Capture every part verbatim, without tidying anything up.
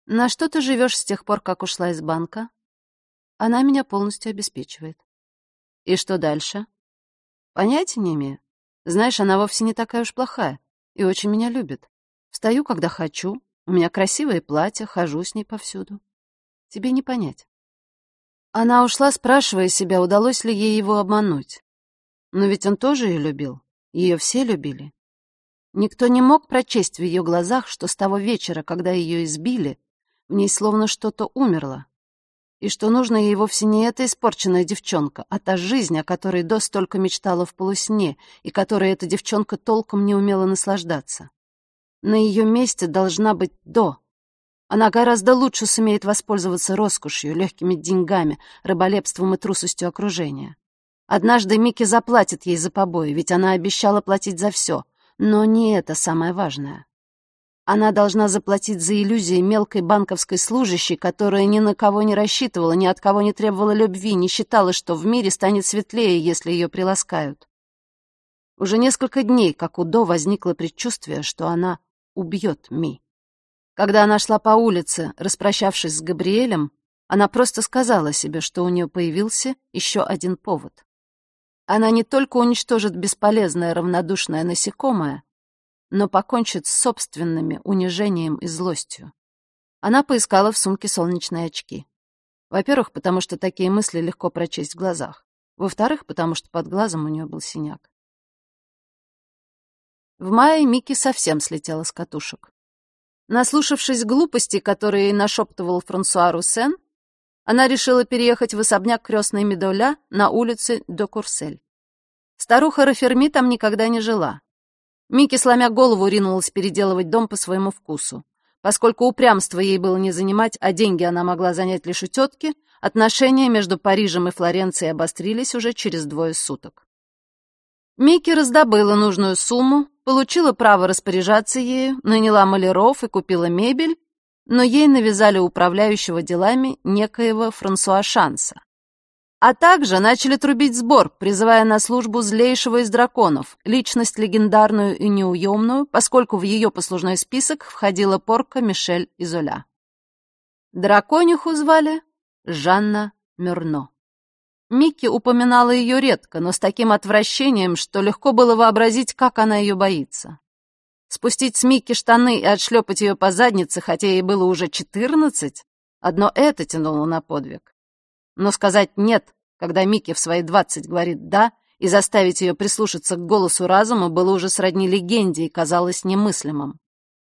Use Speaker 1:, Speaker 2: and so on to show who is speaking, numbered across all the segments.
Speaker 1: На что ты живешь с тех пор, как ушла из банка? Она меня полностью обеспечивает. И что дальше? Понятия не имею. Знаешь, она вовсе не такая уж плохая и очень меня любит. Встаю, когда хочу, у меня красивые платья, хожу с ней повсюду. Тебе не понять. Она ушла, спрашивая себя, удалось ли ей его обмануть. Но ведь он тоже ее любил, ее все любили. Никто не мог прочесть в ее глазах, что с того вечера, когда ее избили, в ней словно что-то умерло, и что нужно ей вовсе не эта испорченная девчонка, а та жизнь, о которой До столько мечтала в полусне, и которой эта девчонка толком не умела наслаждаться. На ее месте должна быть До. Она гораздо лучше сумеет воспользоваться роскошью, легкими деньгами, рыболепством и трусостью окружения. Однажды Микки заплатит ей за побои, ведь она обещала платить за все, но не это самое важное. Она должна заплатить за иллюзии мелкой банковской служащей, которая ни на кого не рассчитывала, ни от кого не требовала любви, не считала, что в мире станет светлее, если ее приласкают. Уже несколько дней, как у До, возникло предчувствие, что она убьет Ми. Когда она шла по улице, распрощавшись с Габриэлем, она просто сказала себе, что у нее появился еще один повод. Она не только уничтожит бесполезное равнодушное насекомое, но покончит с собственными унижением и злостью. Она поискала в сумке солнечные очки. Во-первых, потому что такие мысли легко прочесть в глазах. Во-вторых, потому что под глазом у нее был синяк. В мае Микки совсем слетела с катушек. Наслушавшись глупостей, которые ей нашептывал Франсуа Руссен, она решила переехать в особняк крестной Медоля на улице де Курсель. Старуха Раферми там никогда не жила. Микки, сломя голову, ринулась переделывать дом по своему вкусу. Поскольку упрямство ей было не занимать, а деньги она могла занять лишь у тетки, отношения между Парижем и Флоренцией обострились уже через двое суток. Микки раздобыла нужную сумму, получила право распоряжаться ею, наняла маляров и купила мебель, но ей навязали управляющего делами некоего Франсуа Шанса. А также начали трубить сбор, призывая на службу злейшего из драконов, личность легендарную и неуемную, поскольку в ее послужной список входила порка Мишель Изоля. Дракониху звали Жанна Мюрно. Микки упоминала ее редко, но с таким отвращением, что легко было вообразить, как она ее боится. Спустить с Микки штаны и отшлепать ее по заднице, хотя ей было уже четырнадцать, одно это тянуло на подвиг. Но сказать «нет», когда Микки в свои двадцать говорит «да», и заставить ее прислушаться к голосу разума было уже сродни легенде и казалось немыслимым.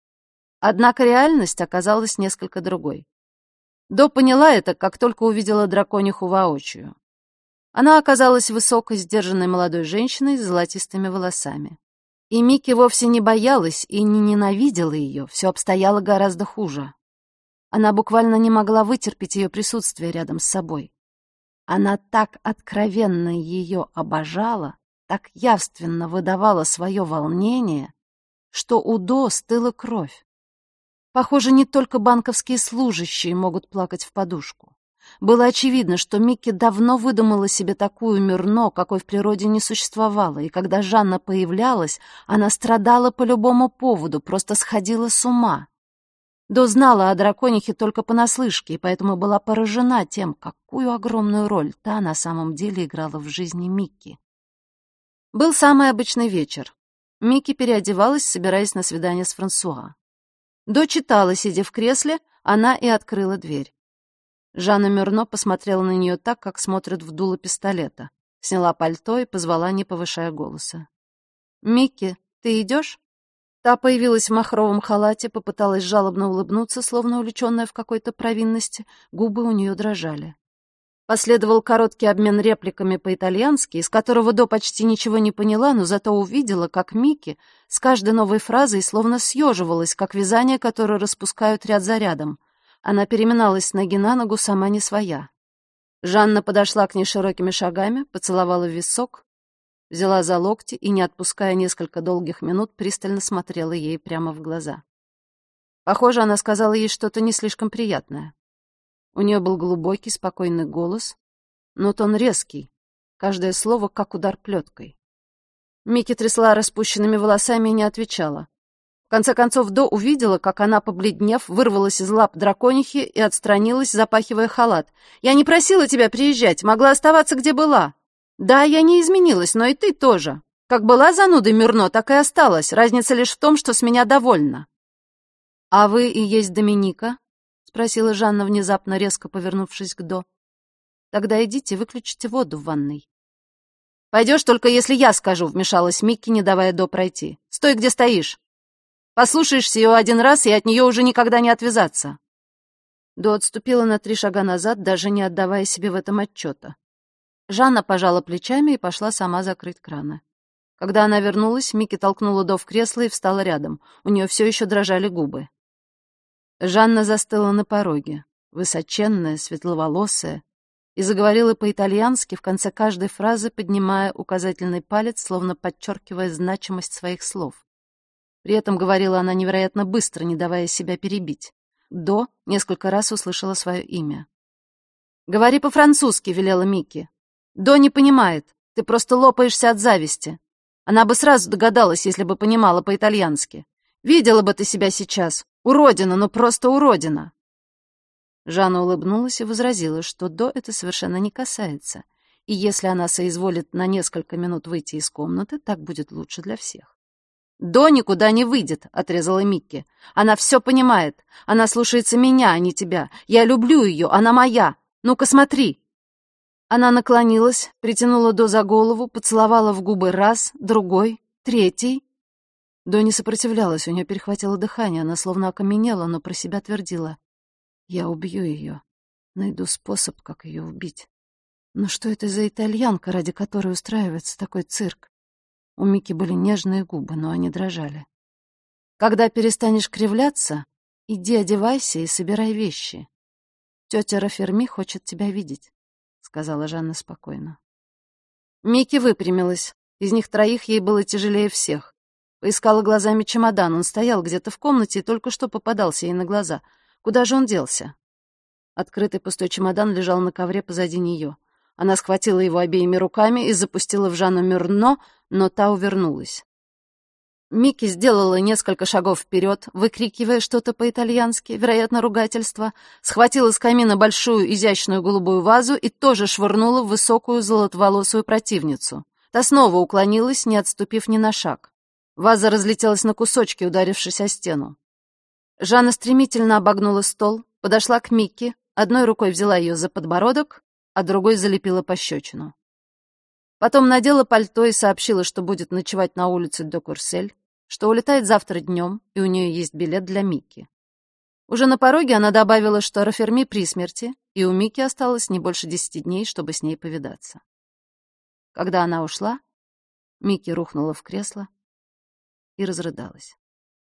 Speaker 1: Однако реальность оказалась несколько другой. До поняла это, как только увидела дракониху воочию. Она оказалась высокой, сдержанной молодой женщиной с золотистыми волосами. И Микки вовсе не боялась и не ненавидела ее, все обстояло гораздо хуже. Она буквально не могла вытерпеть ее присутствие рядом с собой. Она так откровенно ее обожала, так явственно выдавала свое волнение, что у До стыла кровь. Похоже, не только банковские служащие могут плакать в подушку. Было очевидно, что Микки давно выдумала себе такую Мюрно, какой в природе не существовало, и когда Жанна появлялась, она страдала по любому поводу, просто сходила с ума. До знала о драконихе только понаслышке, и поэтому была поражена тем, какую огромную роль та на самом деле играла в жизни Микки. Был самый обычный вечер. Микки переодевалась, собираясь на свидание с Франсуа. До читала, сидя в кресле, она и открыла дверь. Жанна Мюрно посмотрела на нее так, как смотрят в дуло пистолета, сняла пальто и позвала, не повышая голоса. «Микки, ты идешь?» Та появилась в махровом халате, попыталась жалобно улыбнуться, словно увлеченная в какой-то провинности, губы у нее дрожали. Последовал короткий обмен репликами по-итальянски, из которого До почти ничего не поняла, но зато увидела, как Микки с каждой новой фразой словно съеживалась, как вязание, которое распускают ряд за рядом. Она переминалась с ноги на ногу, сама не своя. Жанна подошла к ней широкими шагами, поцеловала в висок, взяла за локти и, не отпуская несколько долгих минут, пристально смотрела ей прямо в глаза. Похоже, она сказала ей что-то не слишком приятное. У нее был глубокий, спокойный голос, но тон резкий, каждое слово как удар плеткой. Микки трясла распущенными волосами и не отвечала. конце концов, До увидела, как она, побледнев, вырвалась из лап драконихи и отстранилась, запахивая халат. «Я не просила тебя приезжать, могла оставаться, где была. Да, я не изменилась, но и ты тоже. Как была занудой Мюрно, так и осталась. Разница лишь в том, что с меня довольна». «А вы и есть Доминика?» — спросила Жанна, внезапно резко повернувшись к До. «Тогда идите, выключите воду в ванной». «Пойдешь только, если я скажу», — вмешалась Микки, не давая До пройти. «Стой, где стоишь. Послушаешься ее один раз, и от нее уже никогда не отвязаться». До отступила на три шага назад, даже не отдавая себе в этом отчета. Жанна пожала плечами и пошла сама закрыть краны. Когда она вернулась, Микки толкнула До в кресло и встала рядом. У нее все еще дрожали губы. Жанна застыла на пороге, высоченная, светловолосая, и заговорила по-итальянски, в конце каждой фразы поднимая указательный палец, словно подчеркивая значимость своих слов. При этом говорила она невероятно быстро, не давая себя перебить. До несколько раз услышала свое имя. «Говори по-французски», — велела Микки. «До не понимает, ты просто лопаешься от зависти. Она бы сразу догадалась, если бы понимала по-итальянски. Видела бы ты себя сейчас. Уродина, ну просто уродина». Жанна улыбнулась и возразила, что До это совершенно не касается, и если она соизволит на несколько минут выйти из комнаты, так будет лучше для всех. «До никуда не выйдет», — отрезала Микки. «Она все понимает. Она слушается меня, а не тебя. Я люблю ее, она моя. Ну-ка смотри». Она наклонилась, притянула До за голову, поцеловала в губы раз, другой, третий. До не сопротивлялась, у нее перехватило дыхание, она словно окаменела, но про себя твердила: «Я убью ее. Найду способ, как ее убить». Но что это за итальянка, ради которой устраивается такой цирк? У Мики были нежные губы, но они дрожали. «Когда перестанешь кривляться, иди одевайся и собирай вещи. Тетя Раферми хочет тебя видеть», — сказала Жанна спокойно. Мики выпрямилась. Из них троих ей было тяжелее всех. Поискала глазами чемодан. Он стоял где-то в комнате и только что попадался ей на глаза. Куда же он делся? Открытый пустой чемодан лежал на ковре позади нее. Она схватила его обеими руками и запустила в Жанну Мюрно, но та увернулась. Микки сделала несколько шагов вперед, выкрикивая что-то по-итальянски, вероятно, ругательство, схватила с камина большую изящную голубую вазу и тоже швырнула в высокую золотоволосую противницу. Та снова уклонилась, не отступив ни на шаг. Ваза разлетелась на кусочки, ударившись о стену. Жанна стремительно обогнула стол, подошла к Микки, одной рукой взяла ее за подбородок, а другой залепила пощечину. Потом надела пальто и сообщила, что будет ночевать на улице До Курсель, что улетает завтра днем, и у нее есть билет для Микки. Уже на пороге она добавила, что Раферми при смерти, и у Микки осталось не больше десяти дней, чтобы с ней повидаться. Когда она ушла, Микки рухнула в кресло и разрыдалась.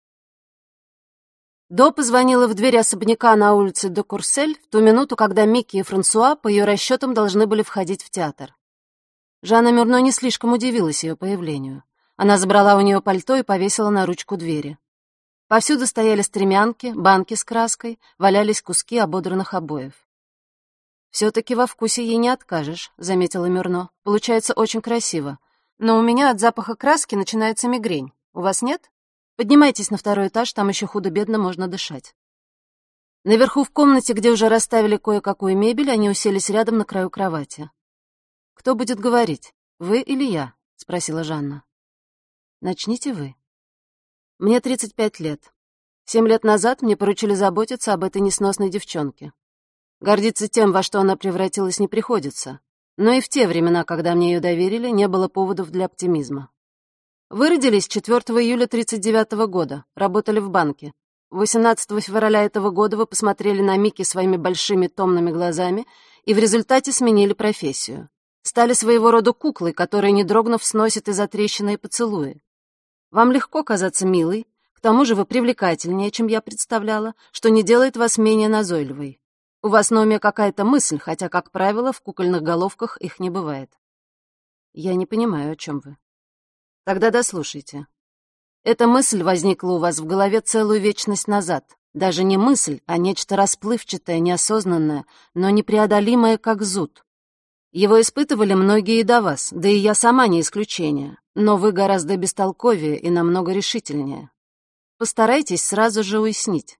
Speaker 1: До позвонила в дверь особняка на улице До Курсель в ту минуту, когда Микки и Франсуа, по ее расчетам, должны были входить в театр. Жанна Мюрно не слишком удивилась ее появлению. Она забрала у нее пальто и повесила на ручку двери. Повсюду стояли стремянки, банки с краской, валялись куски ободранных обоев. «Все-таки во вкусе ей не откажешь», — заметила Мюрно. «Получается очень красиво. Но у меня от запаха краски начинается мигрень. У вас нет? Поднимайтесь на второй этаж, там еще худо-бедно можно дышать». Наверху в комнате, где уже расставили кое-какую мебель, они уселись рядом на краю кровати. «Кто будет говорить, вы или я?» — спросила Жанна. «Начните вы». «Мне тридцать пять лет. Семь лет назад мне поручили заботиться об этой несносной девчонке. Гордиться тем, во что она превратилась, не приходится. Но и в те времена, когда мне ее доверили, не было поводов для оптимизма. Вы родились четвёртого июля тридцать девятого года, работали в банке. восемнадцатого февраля этого года вы посмотрели на Микки своими большими томными глазами и в результате сменили профессию. Стали своего рода куклой, которая, не дрогнув, сносит и затрещины и поцелуи. Вам легко казаться милой, к тому же вы привлекательнее, чем я представляла, что не делает вас менее назойливой. У вас на уме какая-то мысль, хотя, как правило, в кукольных головках их не бывает. Я не понимаю, о чем вы. Тогда дослушайте. Эта мысль возникла у вас в голове целую вечность назад. Даже не мысль, а нечто расплывчатое, неосознанное, но непреодолимое, как зуд. Его испытывали многие и до вас, да и я сама не исключение, но вы гораздо бестолковее и намного решительнее. Постарайтесь сразу же уяснить,